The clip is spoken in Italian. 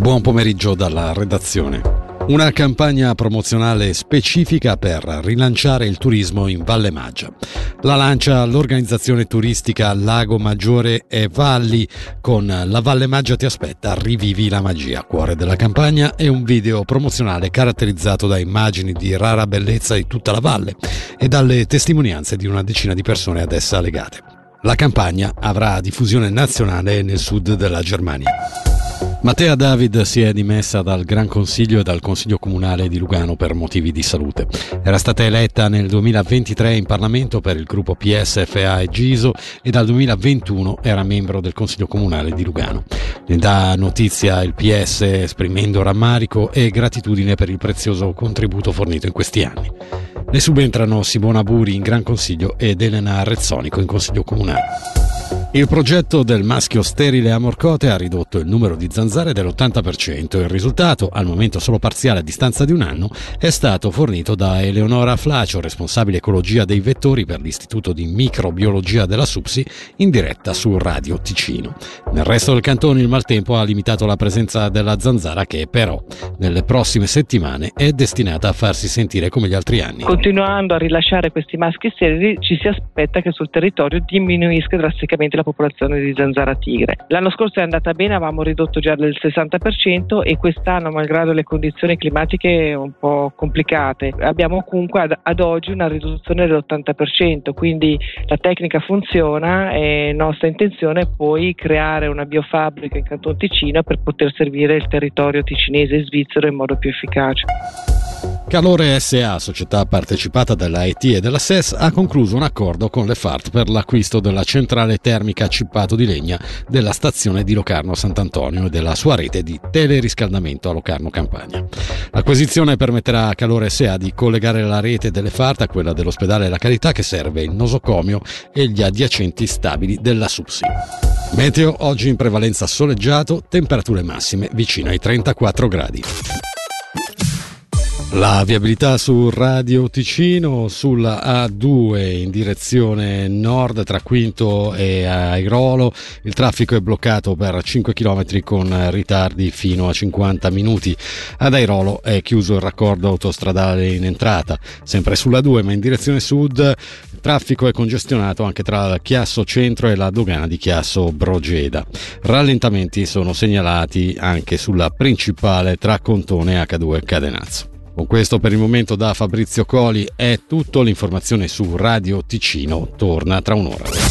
Buon pomeriggio dalla redazione. Una campagna promozionale specifica per rilanciare il turismo in Valle Maggia. La lancia l'organizzazione turistica Lago Maggiore e Valli con La Valle Maggia ti aspetta, rivivi la magia. Cuore della campagna è un video promozionale caratterizzato da immagini di rara bellezza di tutta la valle e dalle testimonianze di una decina di persone ad essa legate. La campagna avrà diffusione nazionale nel sud della Germania. Mattea David si è dimessa dal Gran Consiglio e dal Consiglio Comunale di Lugano per motivi di salute. Era stata eletta nel 2023 in Parlamento per il gruppo PSFA e Giso e dal 2021 era membro del Consiglio Comunale di Lugano. Ne dà notizia il PS esprimendo rammarico e gratitudine per il prezioso contributo fornito in questi anni. Ne subentrano Simona Buri in Gran Consiglio ed Elena Rezzonico in Consiglio Comunale. Il progetto del maschio sterile a Morcote ha ridotto il numero di zanzare dell'80%. Il risultato, al momento solo parziale a distanza di un anno, è stato fornito da Eleonora Flacio, responsabile ecologia dei vettori per l'Istituto di Microbiologia della SUPSI, in diretta su Radio Ticino. Nel resto del cantone il maltempo ha limitato la presenza della zanzara che però nelle prossime settimane è destinata a farsi sentire come gli altri anni. Continuando a rilasciare questi maschi sterili ci si aspetta che sul territorio diminuisca drasticamente la popolazione di zanzara tigre. L'anno scorso è andata bene, avevamo ridotto già del 60% e quest'anno, malgrado le condizioni climatiche un po' complicate, abbiamo comunque ad oggi una riduzione dell'80%, quindi la tecnica funziona e nostra intenzione è poi creare una biofabbrica in Canton Ticino per poter servire il territorio ticinese e svizzero in modo più efficace. Calore SA, società partecipata dall'AET e della SES, ha concluso un accordo con le FART per l'acquisto della centrale termica a cippato di legna della stazione di Locarno Sant'Antonio e della sua rete di teleriscaldamento a Locarno Campagna. L'acquisizione permetterà a Calore SA di collegare la rete delle FART a quella dell'ospedale La Carità che serve il nosocomio e gli adiacenti stabili della SUPSI. Meteo oggi in prevalenza soleggiato, temperature massime vicino ai 34 gradi. La viabilità su Radio Ticino, sulla A2 in direzione nord tra Quinto e Airolo, il traffico è bloccato per 5 km con ritardi fino a 50 minuti. Ad Airolo è chiuso il raccordo autostradale in entrata. Sempre sulla 2 ma in direzione sud il traffico è congestionato anche tra Chiasso Centro e la dogana di Chiasso Brogeda. Rallentamenti sono segnalati anche sulla principale tra Contone H2 e Cadenazzo. Con questo per il momento da Fabrizio Coli è tutto. L'informazione su Radio Ticino torna tra un'ora.